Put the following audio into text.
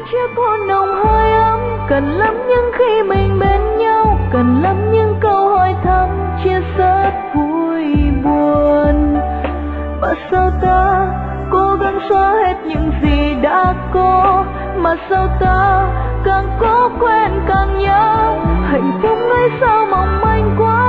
chiếc hôn nồng hơi ấm. Cần lắm những khi mình bên nhau, cần lắm những câu hỏi thăm chia sẻ vui buồn. Mà sao ta cố gắng xóa hết những gì đã có, mà sao ta càng cố quên càng nhớ. Hạnh phúc ấy sao mong manh quá,